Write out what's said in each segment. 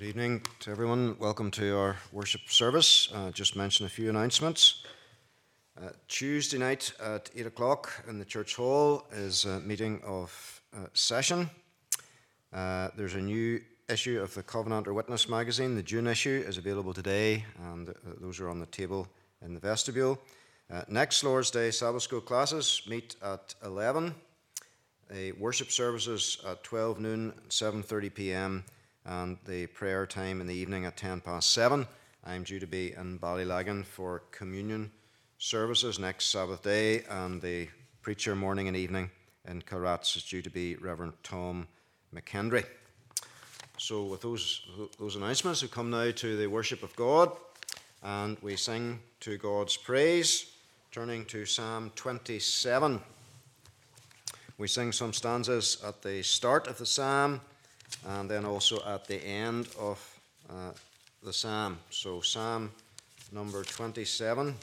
Evening to everyone. Welcome to our worship service. Just mention a few announcements. Tuesday night at 8 o'clock in the church hall is a meeting of session. There's a new issue of the Covenant or Witness magazine. The June issue is available today, and those are on the table in the vestibule. Next Lord's Day Sabbath School classes meet at 11. Worship services at 12 noon, 7:30 p.m. and the prayer time in the evening at 7:10. I'm due to be in Ballylagan for communion services next Sabbath day, and the preacher morning and evening in Carrats is due to be Reverend Tom McKendry. So with those announcements, we come now to the worship of God, and we sing to God's praise, turning to Psalm 27. We sing some stanzas at the start of the psalm, and then also at the end of the psalm. So Psalm number 27.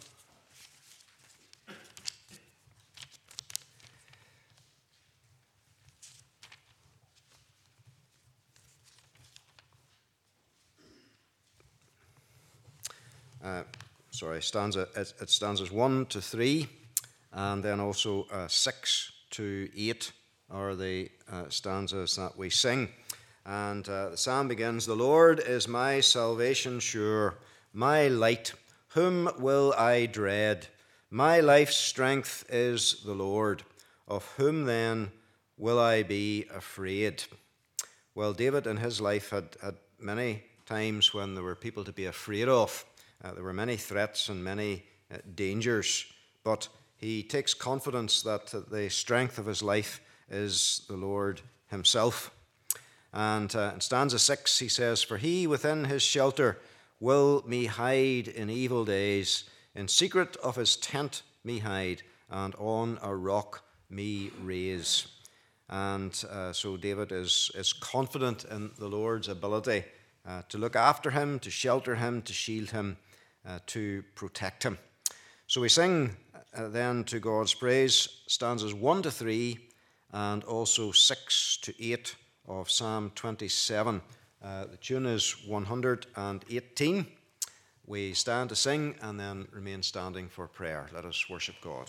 Stanzas 1 to 3, and then also 6 to 8 are the stanzas that we sing. And the psalm begins, "The Lord is my salvation sure, my light, whom will I dread? My life's strength is the Lord, of whom then will I be afraid?" Well, David in his life had many times when there were people to be afraid of. There were many threats and many dangers, but he takes confidence that the strength of his life is the Lord himself. And in stanza 6 he says, "For he within his shelter will me hide in evil days, in secret of his tent me hide, and on a rock me raise." And so David is confident in the Lord's ability to look after him, to shelter him, to shield him, to protect him. So we sing then to God's praise stanzas 1 to 3 and also 6 to 8 of Psalm 27. The tune is 118. We stand to sing and then remain standing for prayer. Let us worship God.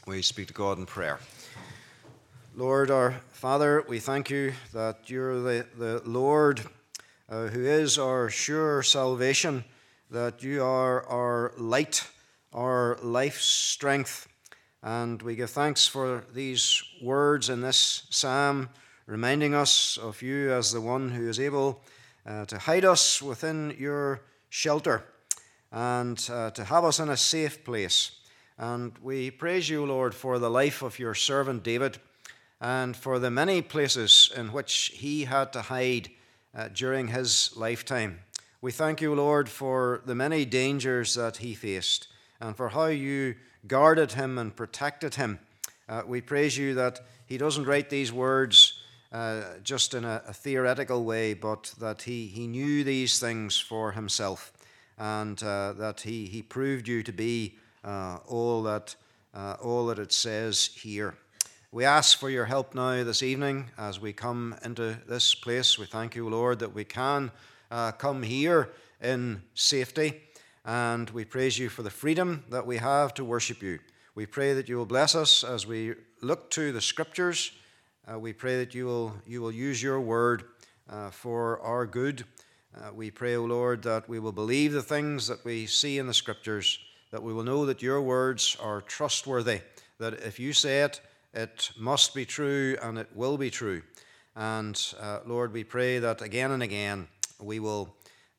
We speak to God in prayer. Lord, our Father, we thank you that you're the Lord who is our sure salvation, that you are our light, our life's strength. And we give thanks for these words in this psalm, reminding us of you as the one who is able to hide us within your shelter and to have us in a safe place. And we praise you, Lord, for the life of your servant David and for the many places in which he had to hide during his lifetime. We thank you, Lord, for the many dangers that he faced and for how you guarded him and protected him. We praise you that he doesn't write these words just in a theoretical way, but that he knew these things for himself, and that he proved you to be all that it says here. We ask for your help now this evening as we come into this place. We thank you, Lord, that we can come here in safety, and we praise you for the freedom that we have to worship you. We pray that you will bless us as we look to the Scriptures. We pray that you will use your word for our good. We pray, O Lord, that we will believe the things that we see in the Scriptures, that we will know that your words are trustworthy, that if you say it, it must be true and it will be true. And Lord, we pray that again and again we will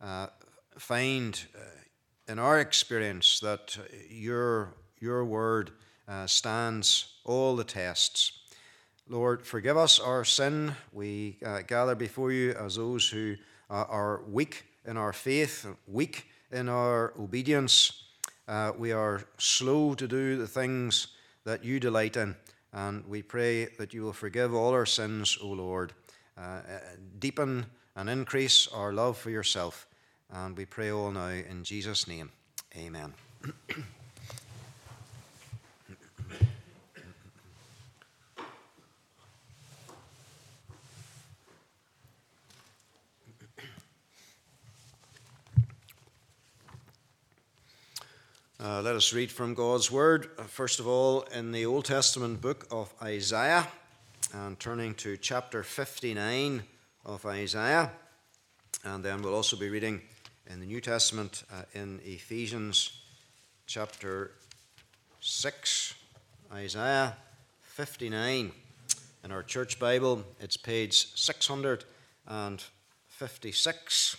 find in our experience that your word stands all the tests. Lord, forgive us our sin. We gather before you as those who are weak in our faith, weak in our obedience. We are slow to do the things that you delight in. And we pray that you will forgive all our sins, O Lord. Deepen and increase our love for yourself. And we pray all now in Jesus' name. Amen. Let us read from God's Word, first of all, in the Old Testament book of Isaiah, and turning to chapter 59 of Isaiah. And then we'll also be reading in the New Testament in Ephesians chapter 6, Isaiah 59. In our church Bible, it's page 656.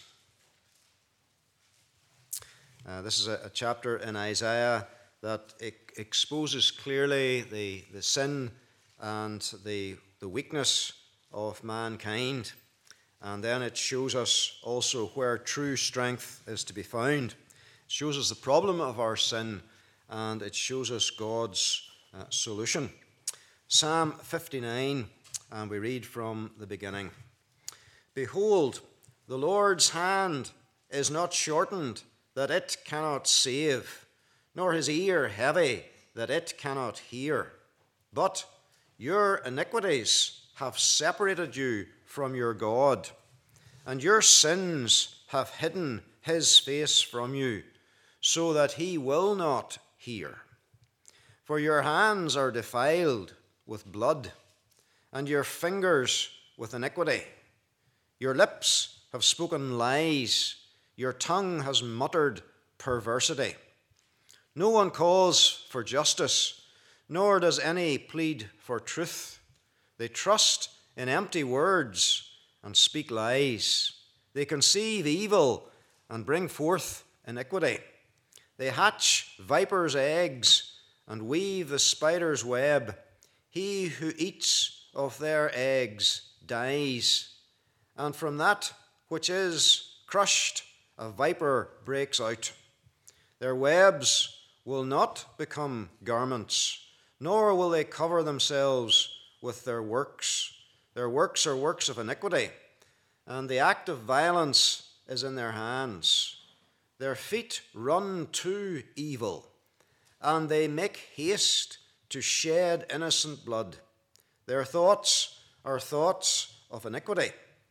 This is a chapter in Isaiah that exposes clearly the sin and the weakness of mankind. And then it shows us also where true strength is to be found. It shows us the problem of our sin, and it shows us God's solution. Psalm 59, and we read from the beginning. Behold, the Lord's hand is not shortened, that it cannot save, nor his ear heavy, that it cannot hear. But your iniquities have separated you from your God, and your sins have hidden his face from you, so that he will not hear. For your hands are defiled with blood, and your fingers with iniquity. Your lips have spoken lies, your tongue has muttered perversity. No one calls for justice, nor does any plead for truth. They trust in empty words and speak lies. They conceive evil and bring forth iniquity. They hatch vipers' eggs and weave the spider's web. He who eats of their eggs dies, and from that which is crushed a viper breaks out. Their webs will not become garments, nor will they cover themselves with their works. Their works are works of iniquity, and the act of violence is in their hands. Their feet run to evil, and they make haste to shed innocent blood. Their thoughts are thoughts of iniquity.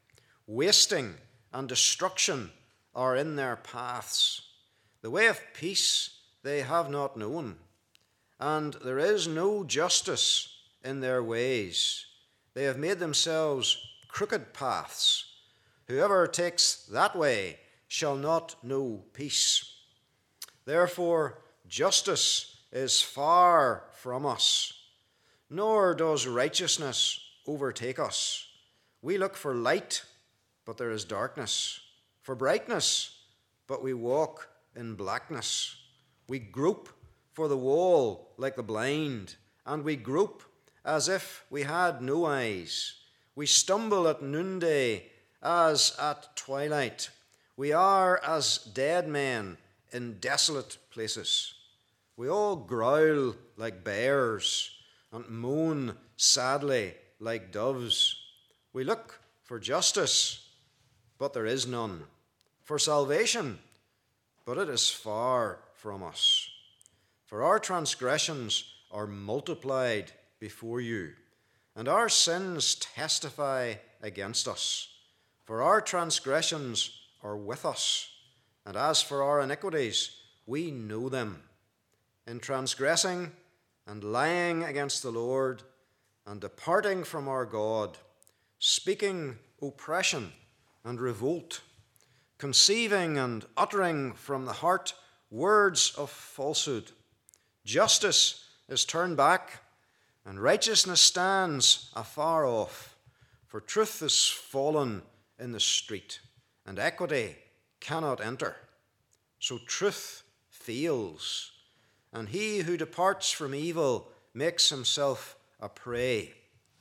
Wasting and destruction are in their paths. The way of peace they have not known. and there is no justice in their ways. They have made themselves crooked paths. Whoever takes that way shall not know peace. Therefore, justice is far from us, nor does righteousness overtake us. We look for light, but there is darkness, for brightness, but we walk in blackness. We grope for the wall like the blind, and we grope as if we had no eyes. We stumble at noonday as at twilight. We are as dead men in desolate places. We all growl like bears and moan sadly like doves. We look for justice, but there is none. For salvation, but it is far from us. For our transgressions are multiplied before you, and our sins testify against us. For our transgressions are with us, and as for our iniquities, we know them. In transgressing and lying against the Lord, and departing from our God, speaking oppression and revolt, conceiving and uttering from the heart words of falsehood. Justice is turned back, and righteousness stands afar off. For truth is fallen in the street, and equity cannot enter. So truth fails, and he who departs from evil makes himself a prey.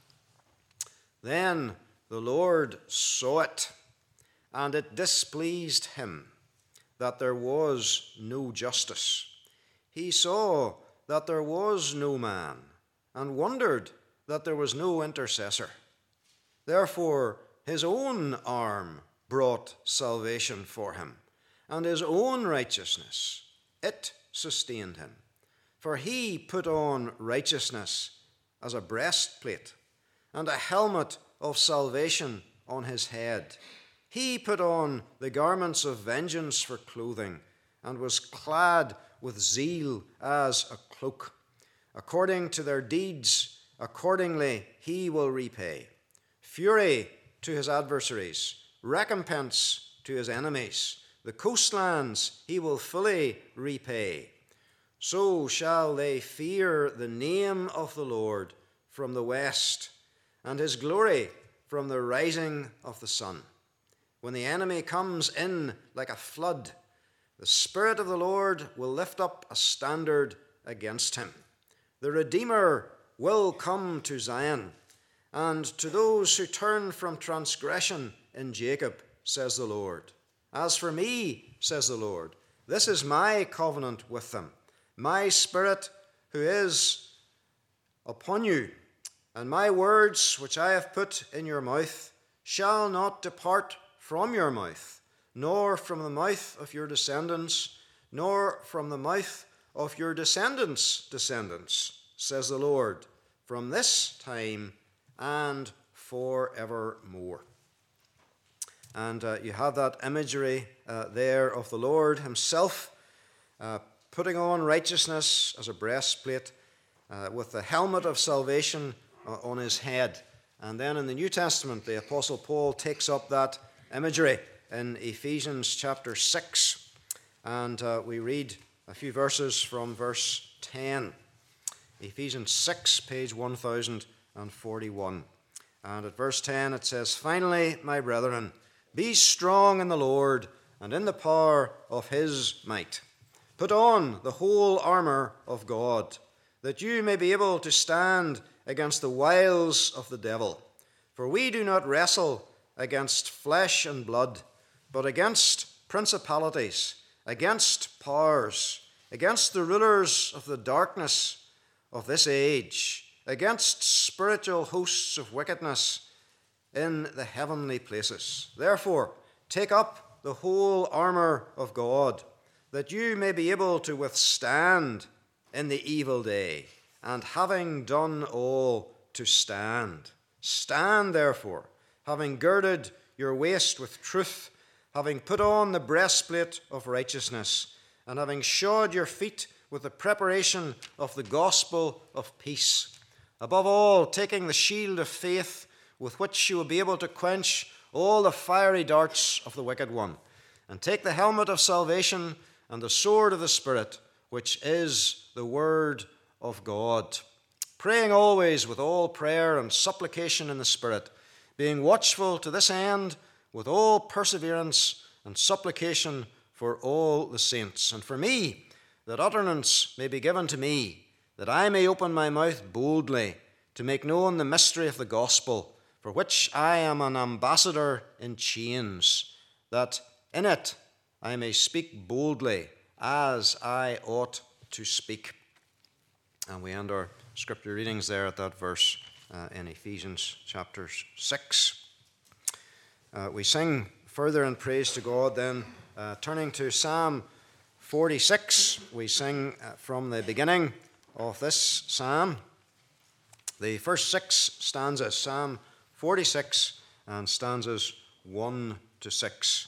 Then the Lord saw it, and it displeased him that there was no justice. He saw that there was no man, and wondered that there was no intercessor. Therefore his own arm brought salvation for him, and his own righteousness, it sustained him. For he put on righteousness as a breastplate, and a helmet of salvation on his head. He put on the garments of vengeance for clothing, and was clad with zeal as a cloak. According to their deeds, accordingly he will repay. Fury to his adversaries, recompense to his enemies. The coastlands he will fully repay. So shall they fear the name of the Lord from the west, and his glory from the rising of the sun. When the enemy comes in like a flood, the Spirit of the Lord will lift up a standard against him. The Redeemer will come to Zion, and to those who turn from transgression in Jacob, says the Lord. As for me, says the Lord, this is my covenant with them, my Spirit who is upon you, and my words which I have put in your mouth shall not depart from your mouth, nor from the mouth of your descendants, nor from the mouth of your descendants' descendants, says the Lord, from this time and forevermore. And you have that imagery there of the Lord himself putting on righteousness as a breastplate with the helmet of salvation on his head. And then in the New Testament, the Apostle Paul takes up that imagery in Ephesians chapter 6. And we read a few verses from verse 10. Ephesians 6, page 1041. And at verse 10 it says, "Finally, my brethren, be strong in the Lord and in the power of his might. Put on the whole armor of God, that you may be able to stand against the wiles of the devil. For we do not wrestle against flesh and blood, but against principalities, against powers, against the rulers of the darkness of this age, against spiritual hosts of wickedness in the heavenly places. Therefore, take up the whole armor of God, that you may be able to withstand in the evil day, and having done all, to stand. Stand, therefore, having girded your waist with truth, having put on the breastplate of righteousness, and having shod your feet with the preparation of the gospel of peace. Above all, taking the shield of faith, with which you will be able to quench all the fiery darts of the wicked one, and take the helmet of salvation and the sword of the Spirit, which is the word of God. Praying always with all prayer and supplication in the Spirit, being watchful to this end with all perseverance and supplication for all the saints, and for me, that utterance may be given to me, that I may open my mouth boldly to make known the mystery of the gospel, for which I am an ambassador in chains, that in it I may speak boldly as I ought to speak. And we end our scripture readings there at that verse in Ephesians chapter 6. We sing further in praise to God then, turning to Psalm 46. We sing from the beginning of this psalm. The first 6 stanzas, Psalm 46 and stanzas 1 to 6.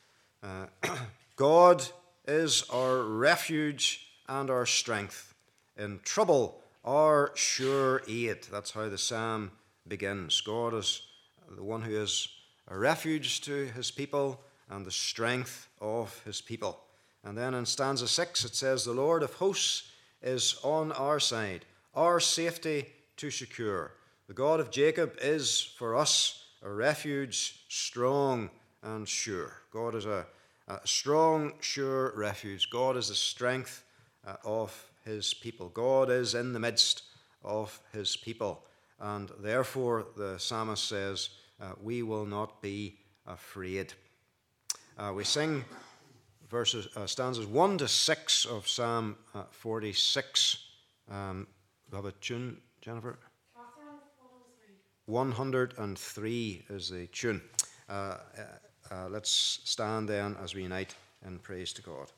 God is our refuge and our strength. In trouble, our sure aid. That's how the psalm begins. God is the one who is a refuge to his people and the strength of his people. And then in stanza 6 it says, the Lord of hosts is on our side, our safety to secure. The God of Jacob is for us a refuge strong and sure. God is a strong, sure refuge. God is the strength of his people. God is in the midst of his people. And therefore, the psalmist says, we will not be afraid. We sing stanzas 1 to 6 of Psalm 46. We have a tune, Jennifer? 103 is the tune. Let's stand then as we unite in praise to God.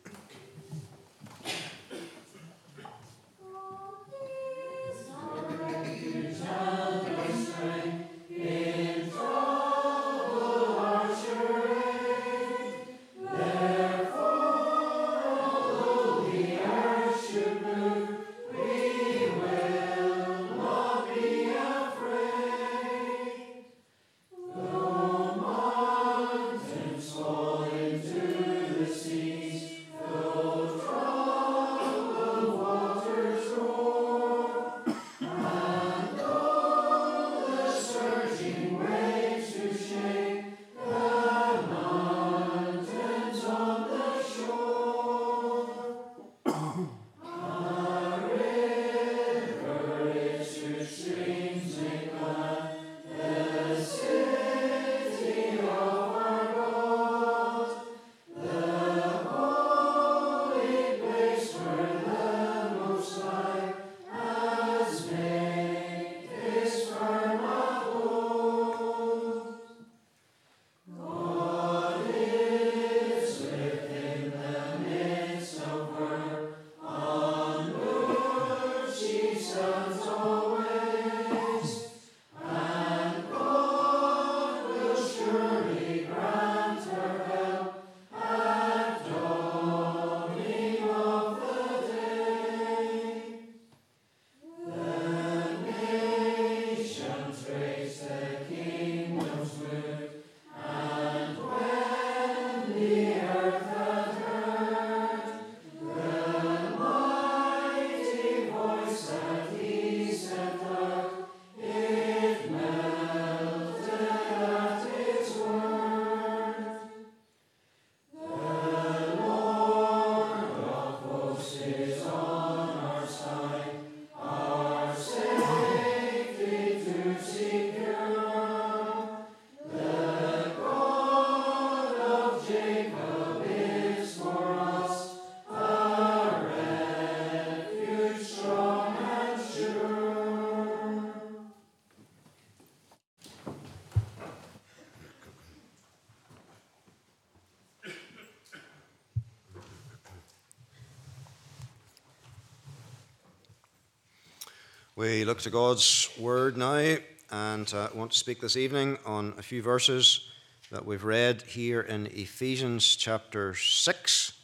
We look to God's word now, and want to speak this evening on a few verses that we've read here in Ephesians chapter 6.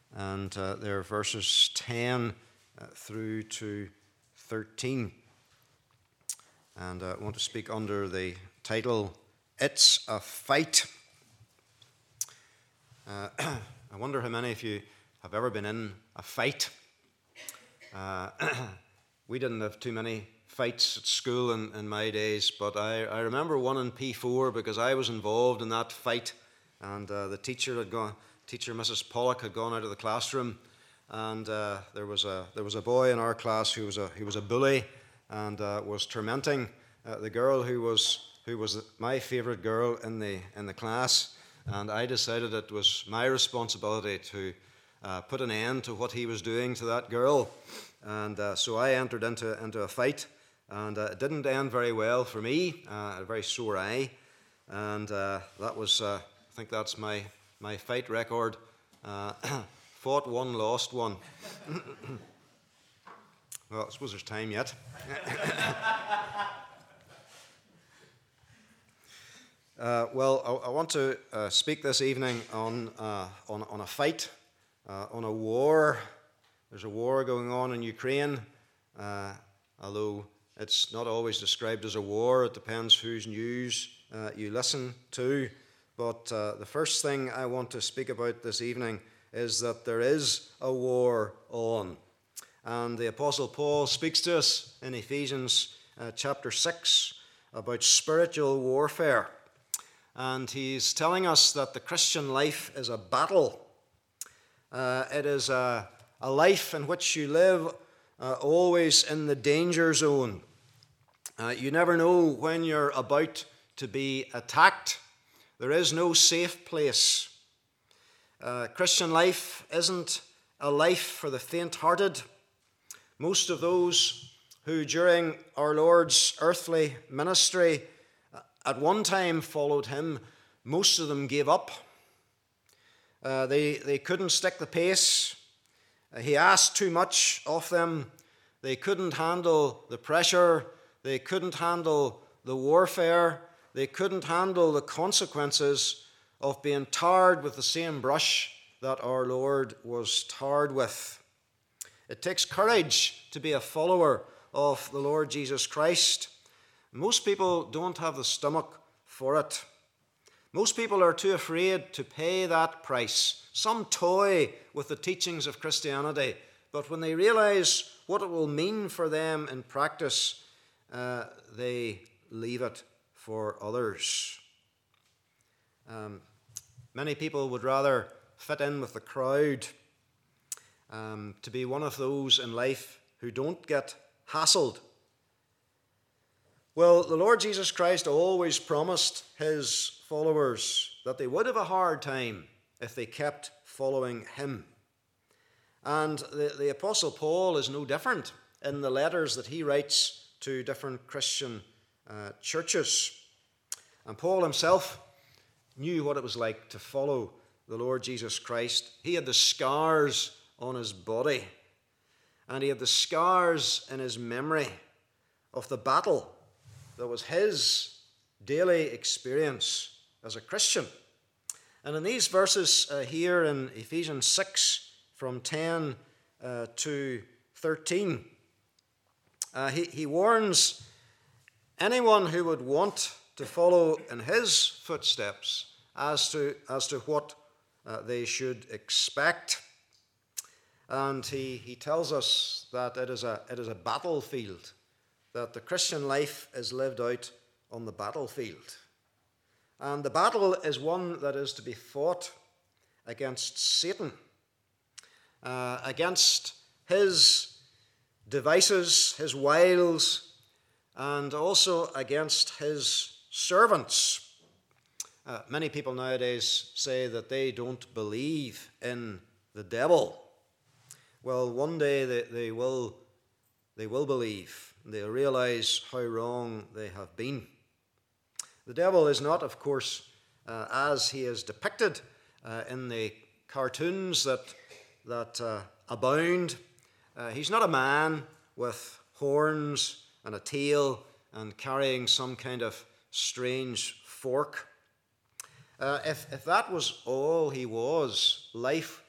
and they're verses 10 through to 13. And I want to speak under the title, It's a Fight. I wonder how many of you have ever been in a fight. We didn't have too many fights at school in my days, but I remember one in P4 because I was involved in that fight, and the teacher Mrs. Pollock had gone out of the classroom, and there was a boy in our class who was a bully and was tormenting the girl who was my favourite girl in the class, and I decided it was my responsibility to put an end to what he was doing to that girl, and so I entered into a fight, and it didn't end very well for me. A very sore eye, and that was I think that's my fight record. Fought one, lost one. Well, I suppose there's time yet. Well, I want to speak this evening on a fight, on a war. There's a war going on in Ukraine, although it's not always described as a war. It depends whose news you listen to. But the first thing I want to speak about this evening is that there is a war on. And the Apostle Paul speaks to us in Ephesians chapter 6 about spiritual warfare. And he's telling us that the Christian life is a battle. It is a life in which you live always in the danger zone. You never know when you're about to be attacked. There is no safe place. Christian life isn't a life for the faint-hearted. Most of those who during our Lord's earthly ministry at one time followed him, most of them gave up. They couldn't stick the pace. He asked too much of them. They couldn't handle the pressure. They couldn't handle the warfare. They couldn't handle the consequences of being tarred with the same brush that our Lord was tarred with. It takes courage to be a follower of the Lord Jesus Christ. Most people don't have the stomach for it. Most people are too afraid to pay that price. Some toy with the teachings of Christianity, but when they realize what it will mean for them in practice, they leave it for others. Many people would rather fit in with the crowd, to be one of those in life who don't get hassled. Well, the Lord Jesus Christ always promised his followers that they would have a hard time if they kept following him. And the Apostle Paul is no different in the letters that he writes to different Christian churches. And Paul himself knew what it was like to follow the Lord Jesus Christ. He had the scars on his body, and he had the scars in his memory of the battle that was his daily experience as a Christian. And in these verses here in Ephesians 6, from 10 to 13, he warns anyone who would want to follow in his footsteps as to what they should expect. And he tells us that it is a battlefield, that the Christian life is lived out on the battlefield. And the battle is one that is to be fought against Satan, against his devices, his wiles, and also against his servants. Many people nowadays say that they don't believe in the devil. Well, one day they will believe. They'll realize how wrong they have been. The devil is not, of course, as he is depicted in the cartoons that abound. He's not a man with horns and a tail and carrying some kind of strange fork. If that was all he was, life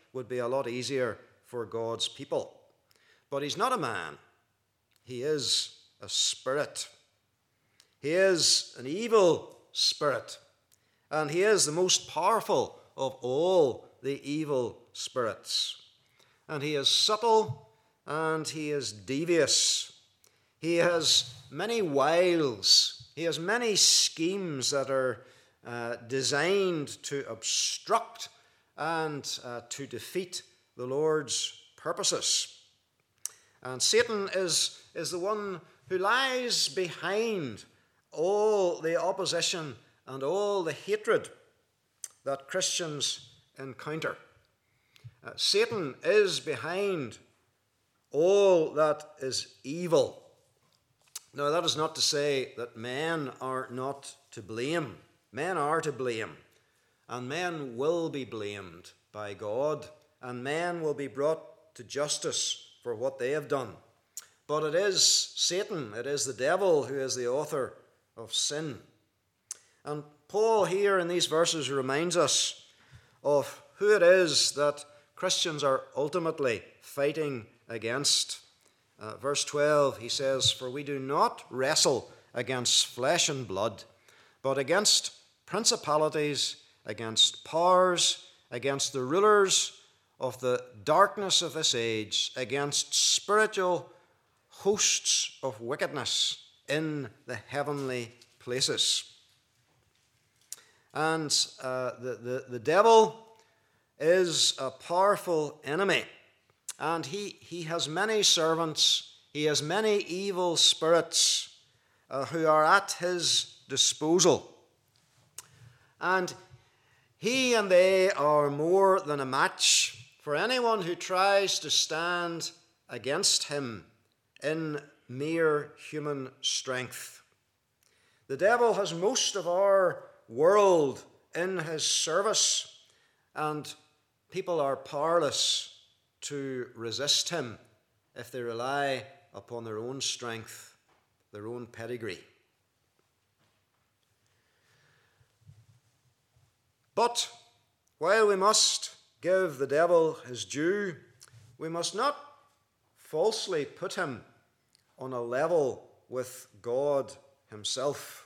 would be a lot easier for God's people. But he's not a man. He is a spirit. He is an evil spirit. And he is the most powerful of all the evil spirits. And he is subtle and he is devious. He has many wiles. He has many schemes that are designed to obstruct and to defeat the Lord's purposes. And Satan is the one who lies behind all the opposition and all the hatred that Christians encounter. Satan is behind all that is evil. Now, that is not to say that men are not to blame. Men are to blame, and men will be blamed by God, and men will be brought to justice for what they have done. But it is Satan, it is the devil who is the author of sin. And Paul here in these verses reminds us of who it is that Christians are ultimately fighting against. Verse 12, he says, "For we do not wrestle against flesh and blood, but against principalities, against powers, against the rulers of the darkness of this age, against spiritual hosts of wickedness in the heavenly places." And the devil is a powerful enemy, and he has many servants. He has many evil spirits who are at his disposal. And he and they are more than a match for anyone who tries to stand against him in mere human strength. The devil has most of our world in his service, and people are powerless to resist him if they rely upon their own strength, their own pedigree. But while we must give the devil his due, we must not falsely put him on a level with God himself.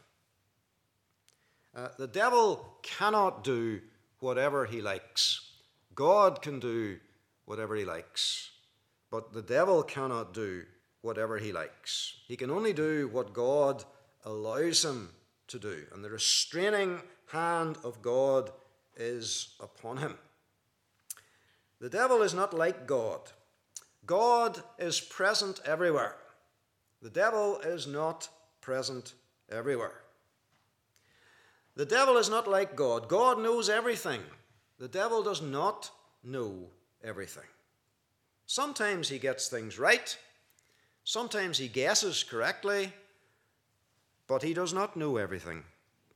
The devil cannot do whatever he likes. God can do whatever he likes. But the devil cannot do whatever he likes. He can only do what God allows him to do. And the restraining hand of God is upon him. The devil is not like God. God is present everywhere. The devil is not present everywhere. The devil is not like God. God knows everything. The devil does not know everything. Sometimes he gets things right. Sometimes he guesses correctly. But he does not know everything.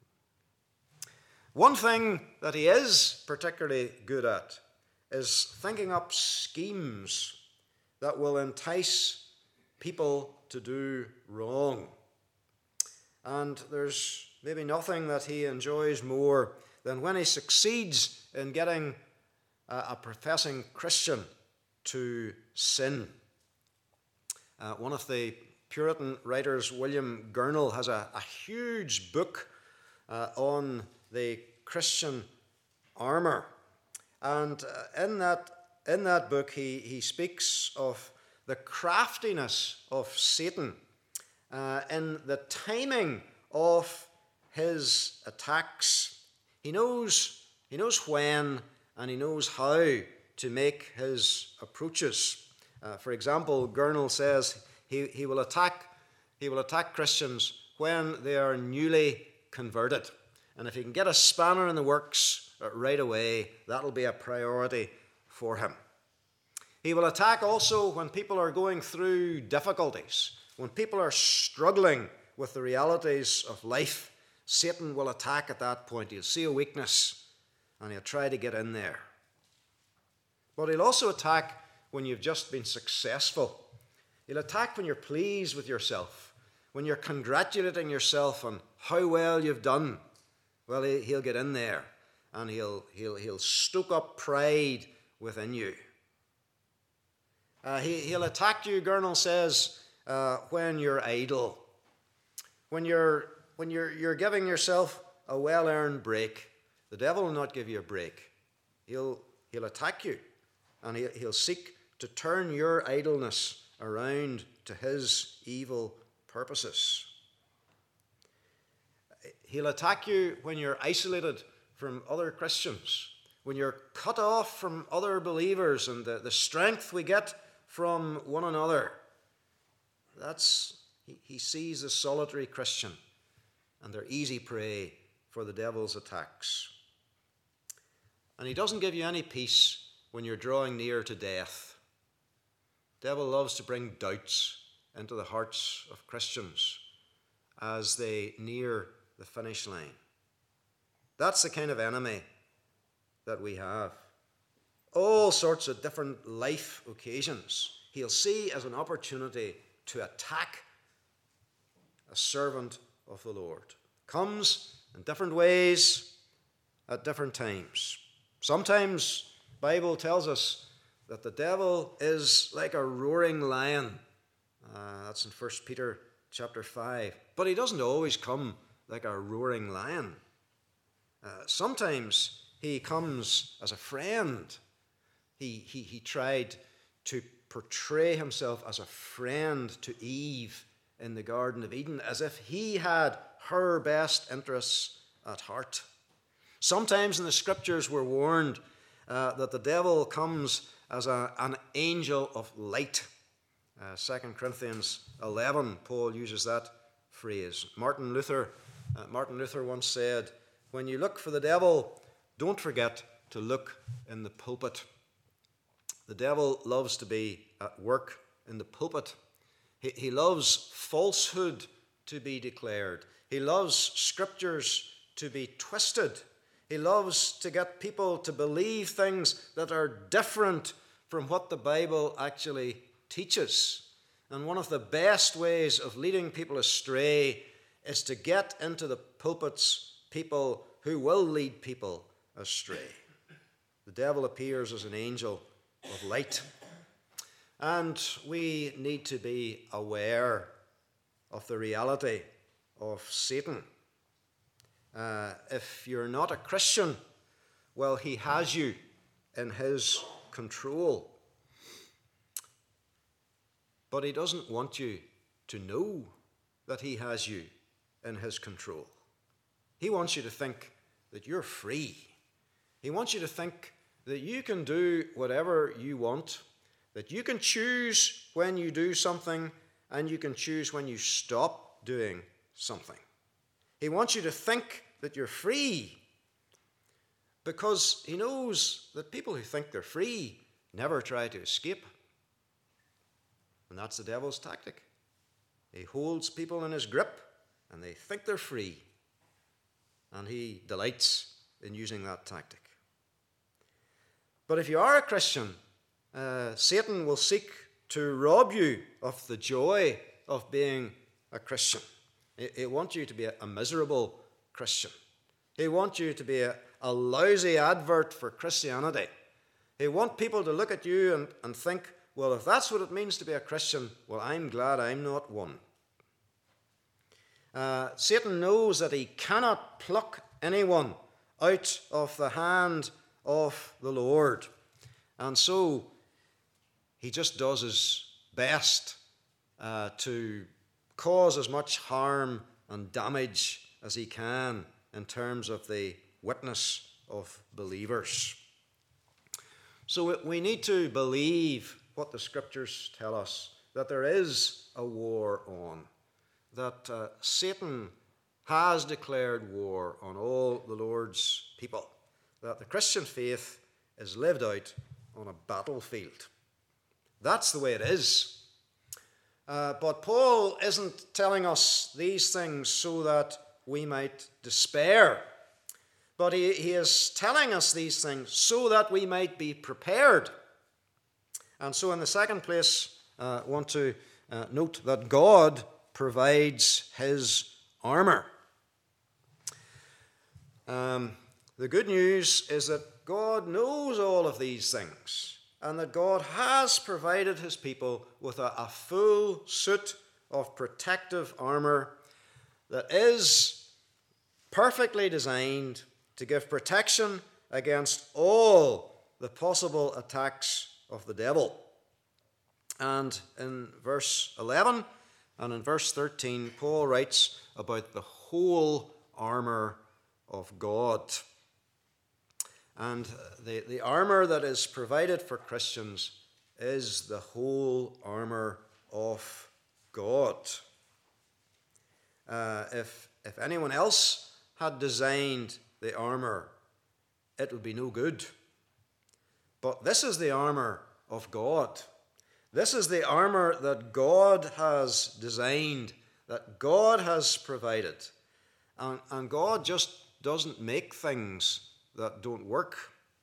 One thing that he is particularly good at is thinking up schemes that will entice people to do wrong. And there's maybe nothing that he enjoys more than when he succeeds in getting a professing Christian to sin. One of the Puritan writers, William Gurnall, has a huge book on the Christian armor. And in that book, he speaks of the craftiness of Satan in the timing of his attacks. He knows when and he knows how to make his approaches. For example, Gurnall says he will attack Christians when they are newly converted. And if he can get a spanner in the works right away, that'll be a priority for him. He will attack also when people are going through difficulties, when people are struggling with the realities of life. Satan will attack at that point. He'll see a weakness and he'll try to get in there. But he'll also attack when you've just been successful. He'll attack when you're pleased with yourself, when you're congratulating yourself on how well you've done. Well, he'll get in there and he'll stoke up pride within you. He'll attack you, Gurnall says, when you're idle. When you're giving yourself a well-earned break, the devil will not give you a break. He'll attack you, and he'll seek to turn your idleness around to his evil purposes. He'll attack you when you're isolated from other Christians, when you're cut off from other believers and the strength we get from one another. He sees the solitary Christian, and they're easy prey for the devil's attacks. And he doesn't give you any peace when you're drawing near to death. The devil loves to bring doubts into the hearts of Christians as they near the finish line. That's the kind of enemy that we have. All sorts of different life occasions he'll see as an opportunity to attack a servant of the Lord. Comes in different ways at different times. Sometimes the Bible tells us that the devil is like a roaring lion. That's in 1 Peter chapter 5. But he doesn't always come like a roaring lion. Sometimes he comes as a friend. He tried to portray himself as a friend to Eve in the Garden of Eden, as if he had her best interests at heart. Sometimes in the scriptures we're warned that the devil comes as an angel of light. 2 Corinthians 11, Paul uses that phrase. Martin Luther once said, "When you look for the devil, don't forget to look in the pulpit." The devil loves to be at work in the pulpit. He loves falsehood to be declared. He loves scriptures to be twisted. He loves to get people to believe things that are different from what the Bible actually teaches. And one of the best ways of leading people astray is to get into the pulpits people who will lead people astray. The devil appears as an angel of light. And we need to be aware of the reality of Satan. If you're not a Christian, well, he has you in his control. But he doesn't want you to know that he has you in his control. He wants you to think that you're free. He wants you to think that you can do whatever you want, that you can choose when you do something, and you can choose when you stop doing something. He wants you to think that you're free, because he knows that people who think they're free never try to escape. And that's the devil's tactic. He holds people in his grip, and they think they're free. And he delights in using that tactic. But if you are a Christian, Satan will seek to rob you of the joy of being a Christian. He wants you to be a miserable Christian. He wants you to be a lousy advert for Christianity. He wants people to look at you and think, well, if that's what it means to be a Christian, well, I'm glad I'm not one. Satan knows that he cannot pluck anyone out of the hand of the Lord. And so he just does his best to cause as much harm and damage as he can in terms of the witness of believers. So we need to believe what the scriptures tell us, that there is a war on, that Satan has declared war on all the Lord's people, that the Christian faith is lived out on a battlefield. That's the way it is. But Paul isn't telling us these things so that we might despair, but he is telling us these things so that we might be prepared. And so in the second place, I want to note that God provides his armor. The good news is that God knows all of these things, and that God has provided his people with a full suit of protective armor that is perfectly designed to give protection against all the possible attacks of the devil. And in verse 11 and in verse 13, Paul writes about the whole armor of God. And the armor that is provided for Christians is the whole armor of God. If anyone else had designed the armor, it would be no good. But this is the armor of God. This is the armor that God has designed, that God has provided. And God just doesn't make things that don't work.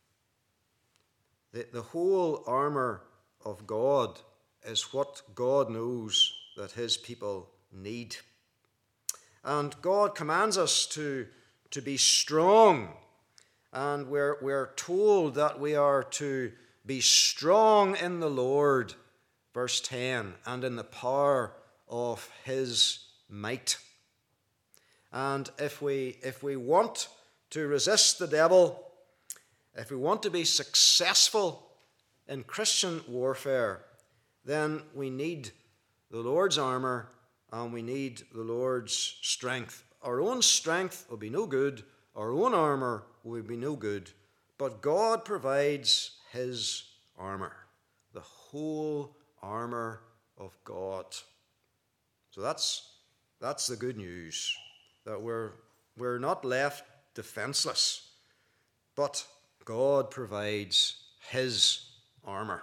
The whole armor of God is what God knows that his people need. And God commands us to be strong. And we're told that we are to be strong in the Lord, verse 10, and in the power of his might. And if we want to resist the devil, if we want to be successful in Christian warfare, then we need the Lord's armor and we need the Lord's strength. Our own strength will be no good, our own armor will be no good, but God provides his armor, the whole armor of God. So that's the good news, that we're not left defenseless, but God provides his armor.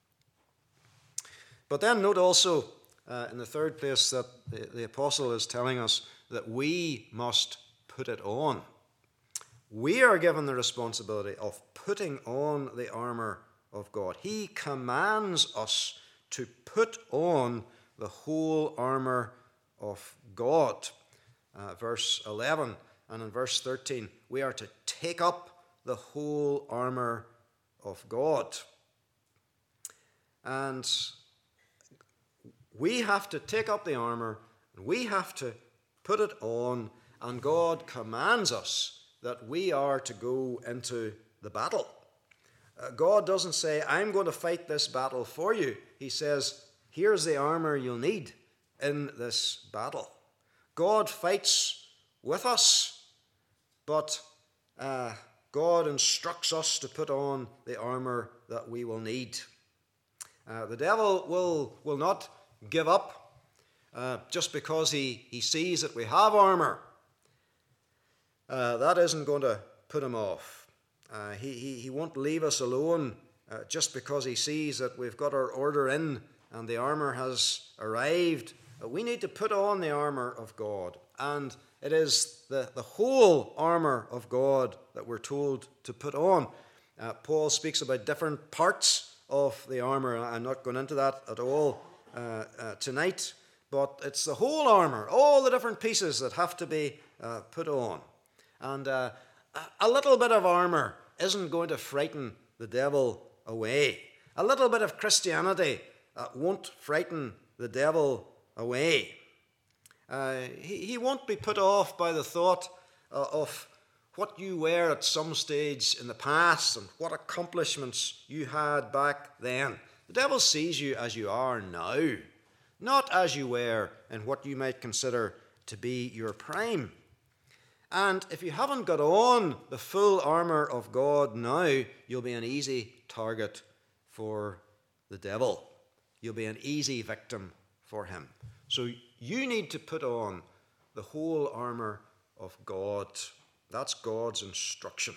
But then note also in the third place that the apostle is telling us that we must put it on. We are given the responsibility of putting on the armor of God. He commands us to put on the whole armor of God. Verse 11 and in verse 13, we are to take up the whole armor of God. And we have to take up the armor, and we have to put it on, and God commands us that we are to go into the battle. God doesn't say, I'm going to fight this battle for you. He says, here's the armor you'll need in this battle. God fights with us, but God instructs us to put on the armor that we will need. The devil will not give up just because he sees that we have armor. That isn't going to put him off. He won't leave us alone just because he sees that we've got our order in and the armor has arrived. We need to put on the armor of God. And it is the whole armor of God that we're told to put on. Paul speaks about different parts of the armor. I'm not going into that at all tonight. But it's the whole armor, all the different pieces that have to be put on. And a little bit of armor isn't going to frighten the devil away. A little bit of Christianity won't frighten the devil away. He won't be put off by the thought of what you were at some stage in the past and what accomplishments you had back then. The devil sees you as you are now, not as you were in what you might consider to be your prime. And if you haven't got on the full armor of God now, you'll be an easy target for the devil. You'll be an easy victim for him. So you need to put on the whole armor of God. That's God's instruction.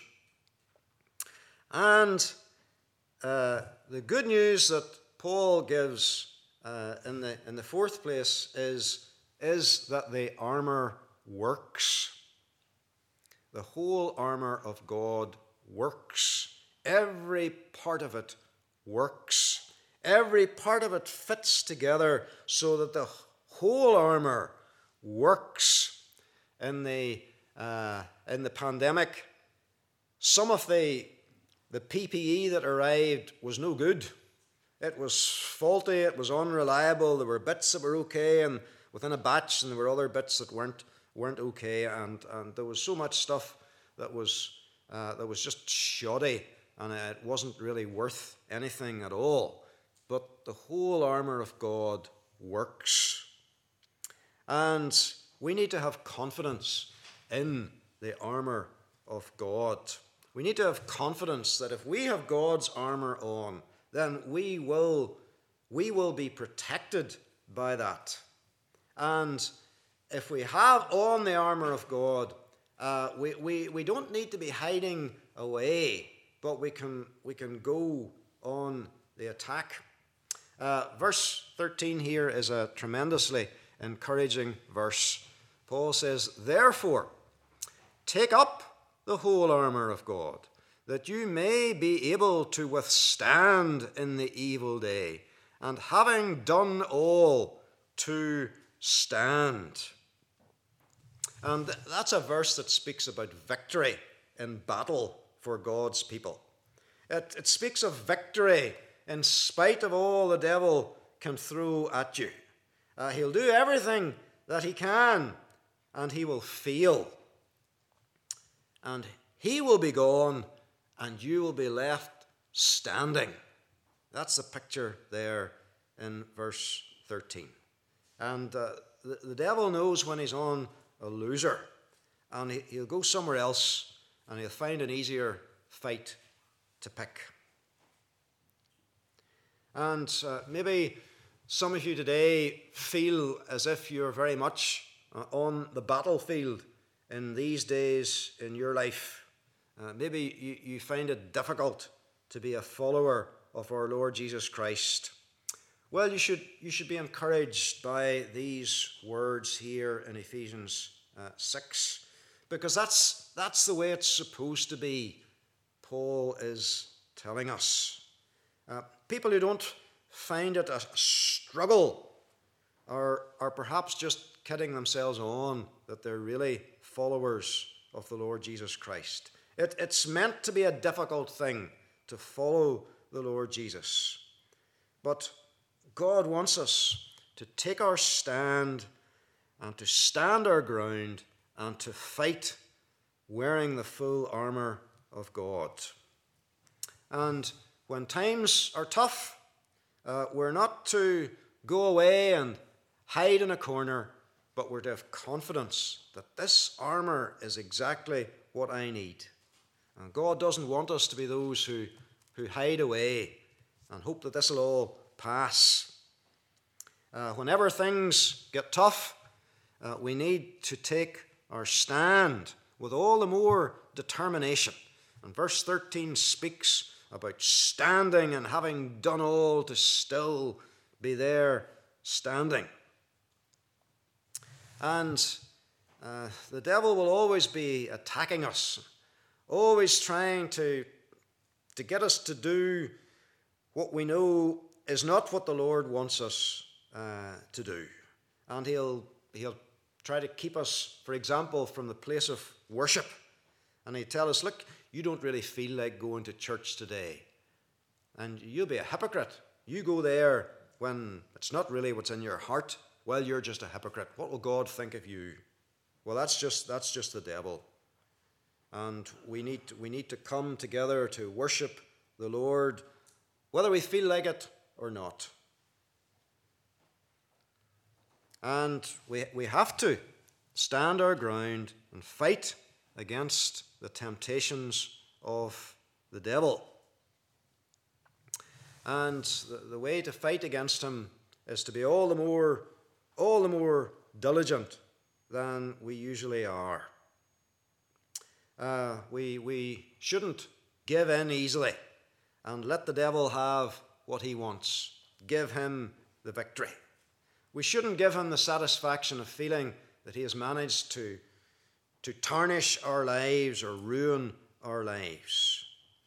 And the good news that Paul gives in the fourth place is that the armor works. The whole armor of God works. Every part of it works. Every part of it fits together so that the whole armor works. In the pandemic, some of the The PPE that arrived was no good. It was faulty, it was unreliable. There were bits that were okay and within a batch, and there were other bits that weren't okay, and there was so much stuff that was just shoddy, and it wasn't really worth anything at all. But the whole armour of God works. And we need to have confidence in the armour of God. We need to have confidence that if we have God's armour on, then we will be protected by that. And if we have on the armour of God, we don't need to be hiding away, but we can go on the attack. Verse 13 here is a tremendously encouraging verse. Paul says, "Therefore, take up the whole armour of God, that you may be able to withstand in the evil day, and having done all, to stand." And that's a verse that speaks about victory in battle for God's people. It speaks of victory in spite of all the devil can throw at you. He'll do everything that he can, and he will fail. And he will be gone, and you will be left standing. That's the picture there in verse 13. And the devil knows when he's on a loser, and he'll go somewhere else, and he'll find an easier fight to pick. And maybe some of you today feel as if you're very much on the battlefield in these days in your life. Maybe you find it difficult to be a follower of our Lord Jesus Christ. Well, you should be encouraged by these words here in Ephesians 6, because that's the way it's supposed to be, Paul is telling us. People who don't find it a struggle are perhaps just kidding themselves on that they're really followers of the Lord Jesus Christ. It's meant to be a difficult thing to follow the Lord Jesus. But God wants us to take our stand and to stand our ground and to fight wearing the full armour of God. And when times are tough, we're not to go away and hide in a corner, but we're to have confidence that this armour is exactly what I need. And God doesn't want us to be those who hide away and hope that this will all pass. Whenever things get tough, we need to take our stand with all the more determination. And verse 13 speaks about standing and having done all to still be there standing. And the devil will always be attacking us, always trying to get us to do what we know is not what the Lord wants us to do. And he'll try to keep us, for example, from the place of worship. And he'll tell us, look, you don't really feel like going to church today. And you'll be a hypocrite. You go there when it's not really what's in your heart. Well, you're just a hypocrite. What will God think of you? Well, that's just the devil. And we need to come together to worship the Lord, whether we feel like it or not. And we have to stand our ground and fight against the temptations of the devil. And the way to fight against him is to be all the more diligent than we usually are. We shouldn't give in easily and let the devil have what he wants. Give him the victory. We shouldn't give him the satisfaction of feeling that he has managed to tarnish our lives or ruin our lives.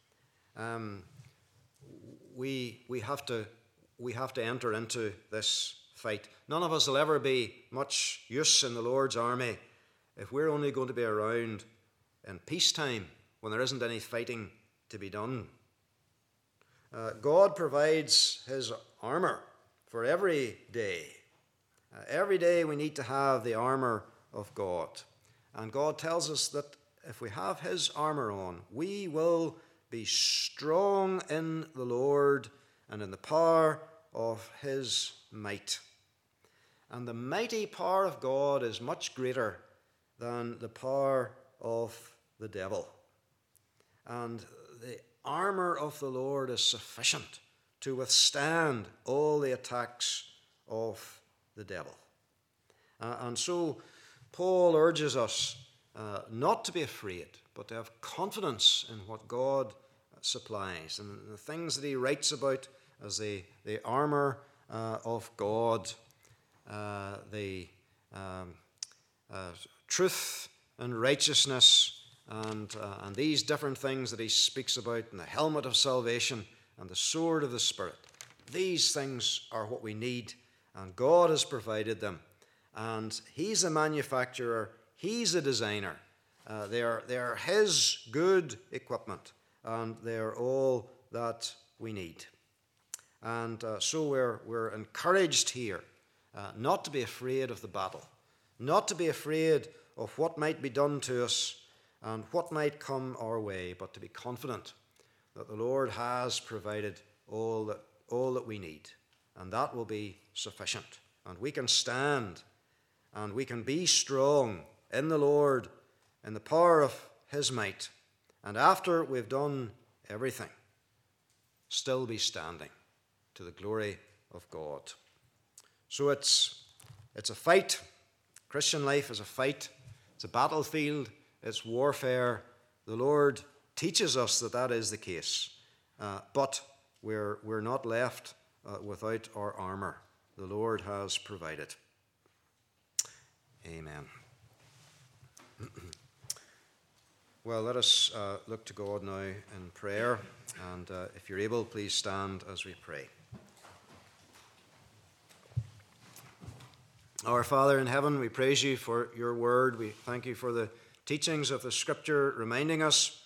We have to enter into this fight. None of us will ever be much use in the Lord's army if we're only going to be around in peacetime when there isn't any fighting to be done. God provides his armor for every day. Every day we need to have the armor of God. And God tells us that if we have his armor on, we will be strong in the Lord and in the power of his might. And the mighty power of God is much greater than the power of the devil. And the armor of the Lord is sufficient to withstand all the attacks of the devil. And so Paul urges us not to be afraid, but to have confidence in what God supplies and the things that he writes about as the armor of God, the truth and righteousness, and these different things that he speaks about, and the helmet of salvation and the sword of the Spirit. These things are what we need, and God has provided them. And he's the manufacturer, he's the designer. They are his good equipment, and they are all that we need. And so we're encouraged here not to be afraid of the battle, not to be afraid of what might be done to us and what might come our way, but to be confident that the Lord has provided all that we need, and that will be sufficient. And we can stand, and we can be strong in the Lord, in the power of his might, and after we've done everything, still be standing to the glory of God. So it's a fight. Christian life is a fight. It's a battlefield. It's warfare. The Lord teaches us that is the case. But we're not left without our armor. The Lord has provided. Amen. Well, let us look to God now in prayer. And if you're able, please stand as we pray. Our Father in heaven, we praise you for your word. We thank you for the teachings of the Scripture reminding us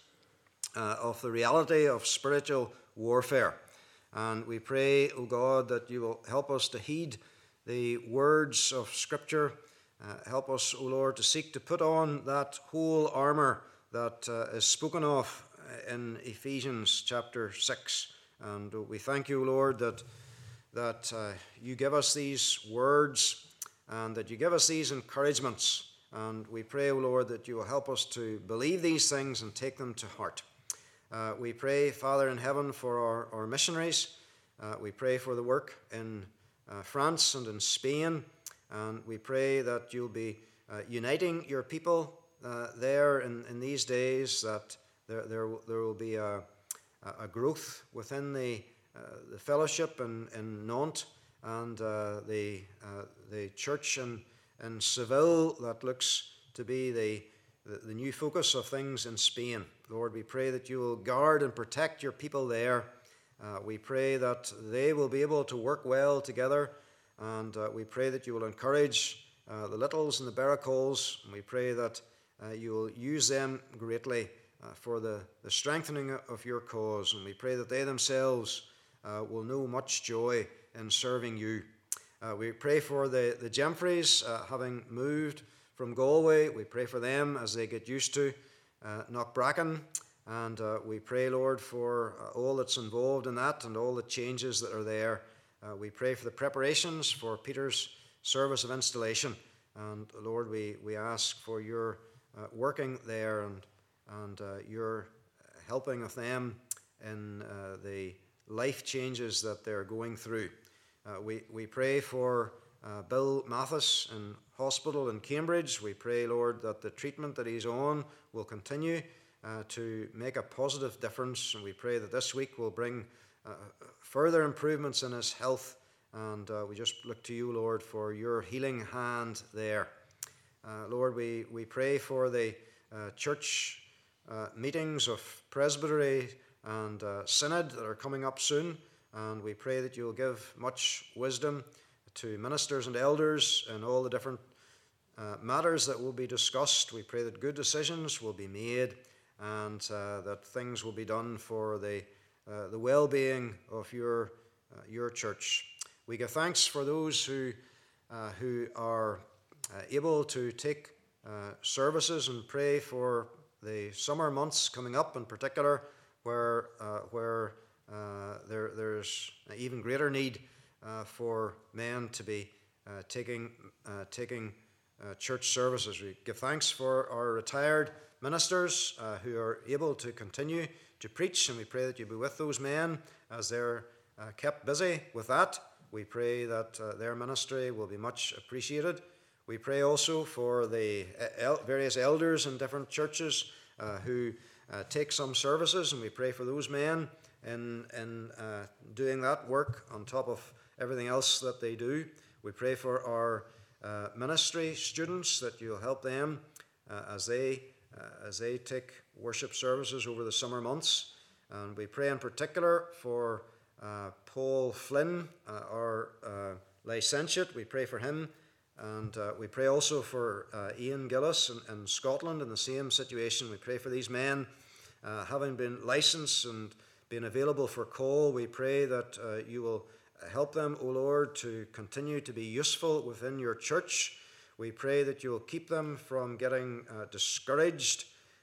of the reality of spiritual warfare. And we pray, O God, that you will help us to heed the words of Scripture. Help us, O Lord, to seek to put on that whole armor that is spoken of in Ephesians chapter 6. And we thank you, Lord, that you give us these words and that you give us these encouragements. And we pray, O Lord, that you will help us to believe these things and take them to heart. We pray, Father in heaven, for our missionaries. We pray for the work in France and in Spain. And we pray that you'll be uniting your people there in these days, that there will be a growth within the fellowship in Nantes, and the church in Seville that looks to be the new focus of things in Spain. Lord, we pray that you will guard and protect your people there. We pray that they will be able to work well together, and we pray that you will encourage the Littles and the Barracles, and we pray that you will use them greatly for the strengthening of your cause, and we pray that they themselves will know much joy in serving you. We pray for the Gemfreys having moved from Galway. We pray for them as they get used to Knockbracken, and we pray, Lord, for all that's involved in that and all the changes that are there. We pray for the preparations for Peter's service of installation, and Lord, we ask for your working there and your helping of them in the life changes that they're going through. We pray for Bill Mathis in hospital in Cambridge. We pray, Lord, that the treatment that he's on will continue to make a positive difference, and we pray that this week will bring further improvements in his health, and we just look to you, Lord, for your healing hand there. Lord, we pray for the church meetings of presbytery and synod that are coming up soon, and we pray that you'll give much wisdom to ministers and elders in all the different matters that will be discussed. We pray that good decisions will be made, and that things will be done for the well-being of your church. We give thanks for those who are able to take services, and pray for the summer months coming up in particular, where there's even greater need for men to be taking church services. We give thanks for our retired ministers who are able to continue to preach, and we pray that you be with those men as they're kept busy with that. We pray that their ministry will be much appreciated. We pray also for the various elders in different churches who take some services, and we pray for those men in doing that work on top of everything else that they do. We pray for our ministry students, that you'll help them as they take worship services over the summer months. And we pray in particular for Paul Flynn, our licentiate. We pray for him. And we pray also for Ian Gillis in Scotland in the same situation. We pray for these men, having been licensed and been available for call. We pray that you will help them, O Lord, to continue to be useful within your church. We pray that you will keep them from getting discouraged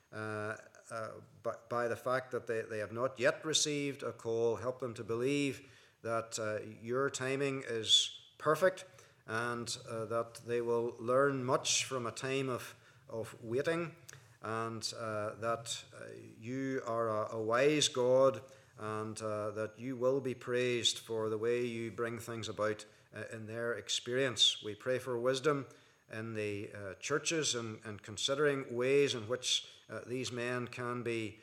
by the fact that they have not yet received a call. Help them to believe that your timing is perfect, and that they will learn much from a time of waiting, and that you are a wise God, and that you will be praised for the way you bring things about in their experience. We pray for wisdom in the churches, and considering ways in which these men can be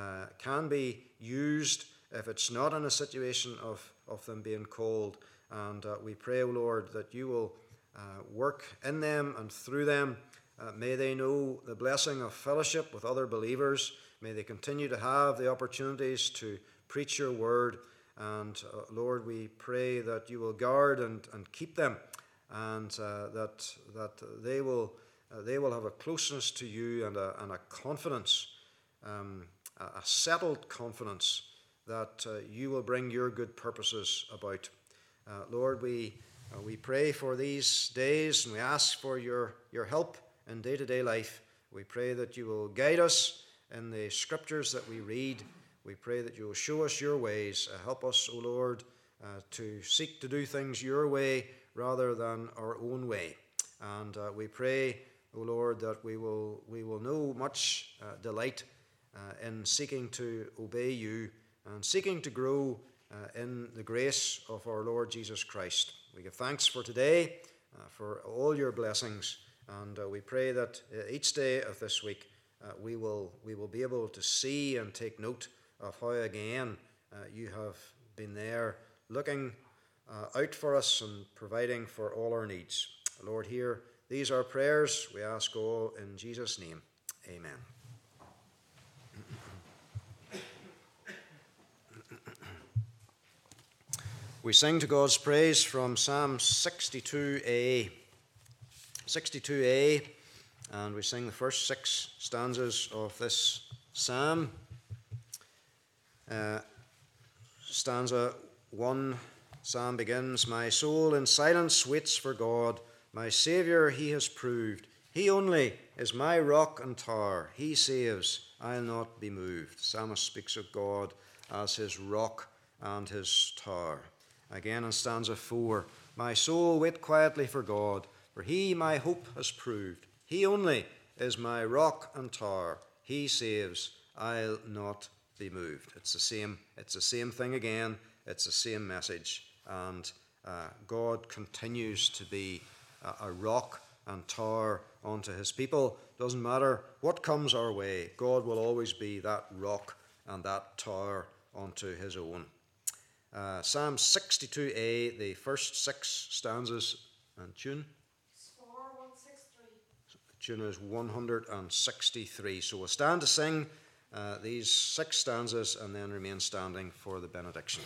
used if it's not in a situation of them being called. And we pray, O Lord, that you will work in them and through them. May they know the blessing of fellowship with other believers. May they continue to have the opportunities to preach your word. And Lord, we pray that you will guard and keep them, and that they will have a closeness to you, and a confidence, a settled confidence that you will bring your good purposes about. Lord, we pray for these days, and we ask for your help in day-to-day life. We pray that you will guide us in the scriptures that we read. We pray that you will show us your ways. Help us, O Lord, to seek to do things your way rather than our own way. And we pray, O Lord, that we will know much delight in seeking to obey you and seeking to grow in the grace of our Lord Jesus Christ. We give thanks for today, for all your blessings, and we pray that each day of this week we will be able to see and take note of how again you have been there looking out for us and providing for all our needs. Lord, hear these are prayers. We ask all in Jesus' name. Amen. We sing to God's praise from Psalm 62a. 62a, and we sing the first 6 stanzas of this psalm. Stanza 1, psalm begins, "My soul in silence waits for God, my Saviour he has proved. He only is my rock and tower, he saves, I'll not be moved." The psalmist speaks of God as his rock and his tower. Again in stanza 4, "My soul wait quietly for God, for he my hope has proved. He only is my rock and tower, he saves, I'll not be moved." It's the same thing again. It's the same message, and God continues to be a rock and tower unto his people. Doesn't matter what comes our way, God will always be that rock and that tower unto his own. Psalm 62a, the first 6 stanzas, and tune? Score 163. Tune is 163. So we'll stand to sing these 6 stanzas and then remain standing for the benediction.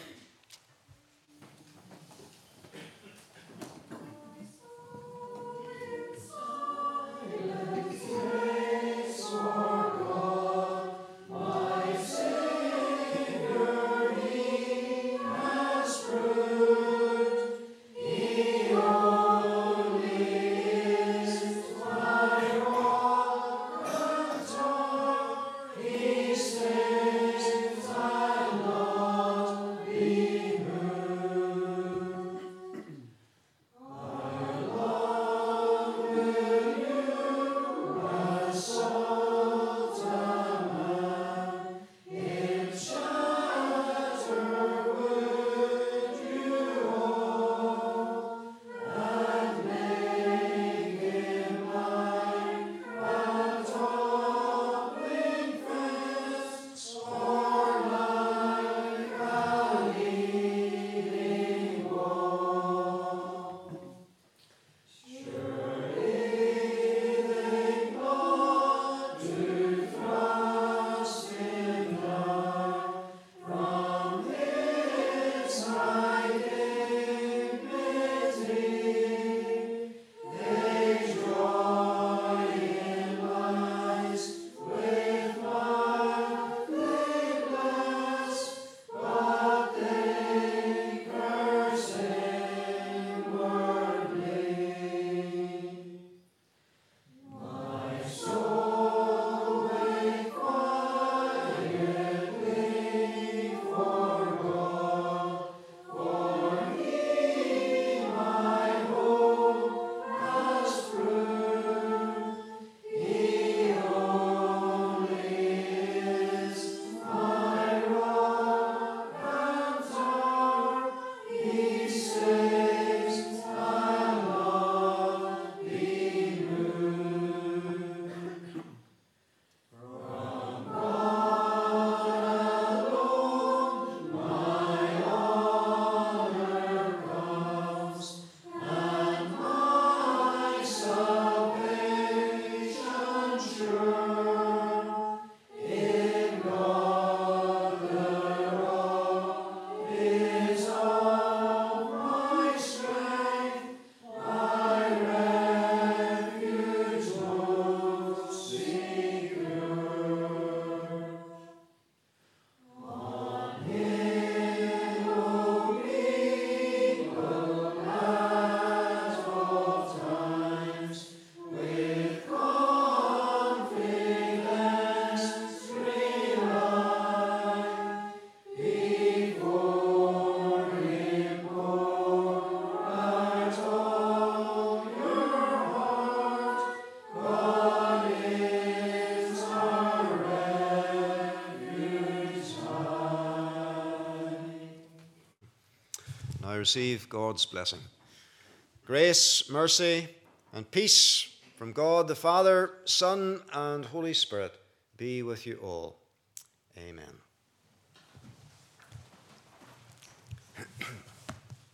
Now receive God's blessing. Grace, mercy, and peace from God the Father, Son, and Holy Spirit be with you all. Amen.